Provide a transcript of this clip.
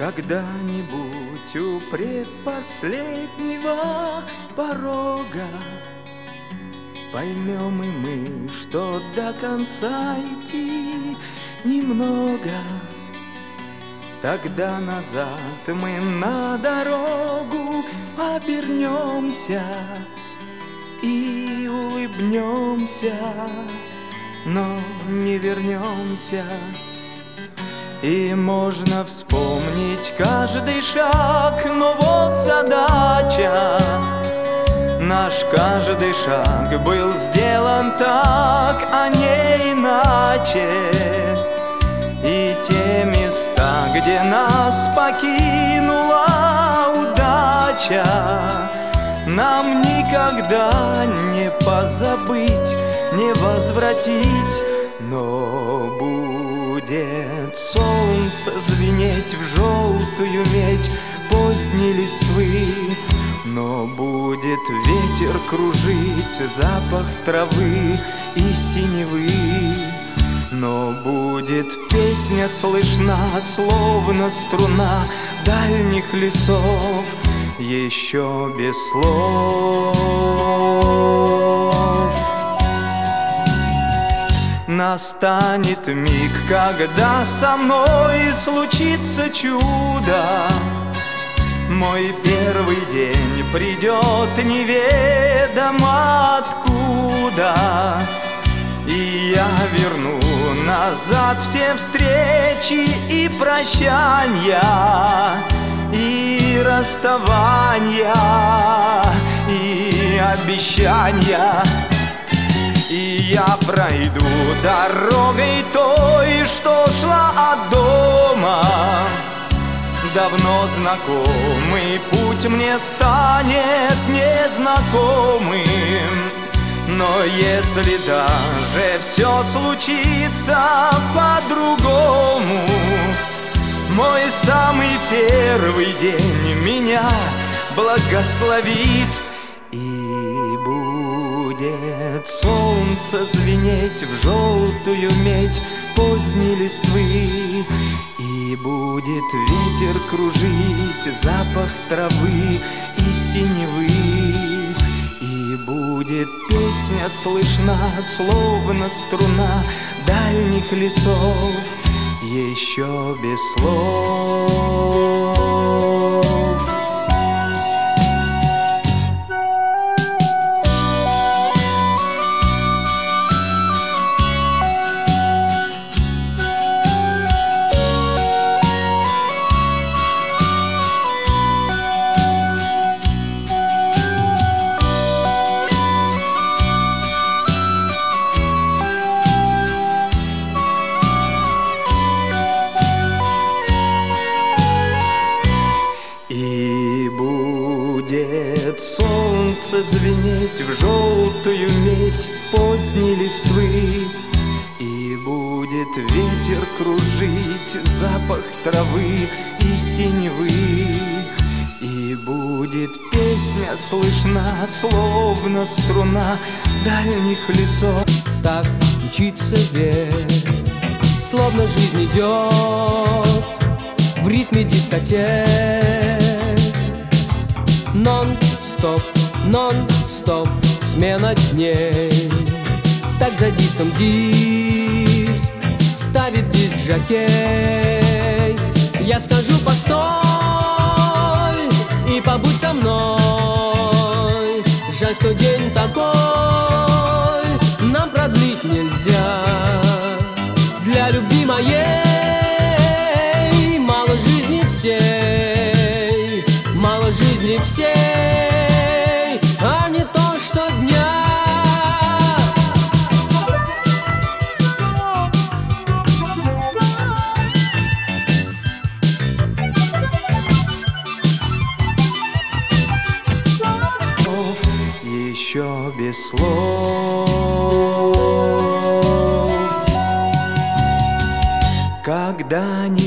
Когда-нибудь у предпоследнего порога поймем и мы, что до конца идти немного. Тогда назад мы на дорогу обернемся и улыбнемся, но не вернемся. И можно вспомнить каждый шаг, но вот задача. Наш каждый шаг был сделан так, а не иначе. И те места, где нас покинула удача, нам никогда не позабыть, не возвратить. Но будет солнце звенеть в желтую медь поздней листвы, но будет ветер кружить запах травы и синевы, но будет песня слышна, словно струна дальних лесов, еще без слов. Настанет миг, когда со мной случится чудо. Мой первый день придет неведомо откуда, и я верну назад все встречи и прощания, и расставания, и обещания. И я пройду дорогой той, что шла от дома. Давно знакомый путь мне станет незнакомым. Но если даже все случится по-другому, мой самый первый день меня благословит. И будет солнце звенеть в желтую медь поздней листвы, и будет ветер кружить запах травы и синевы, и будет песня слышна, словно струна дальних лесов, еще без слов. И будет солнце звенеть в желтую медь поздней листвы, и будет ветер кружить запах травы и синевы, и будет песня слышна, словно струна дальних лесов. Так мчится век, словно жизнь идет в ритме дискотек. Нон-стоп, нон-стоп, смена дней. Так за диском диск ставит диск-жокей. Я скажу постой и побудь со мной. Жаль, что день такой нам продлить нельзя. Для любви моей мало жизни всей, мало жизни всей, а не то, что дня. Еще без слов. Когда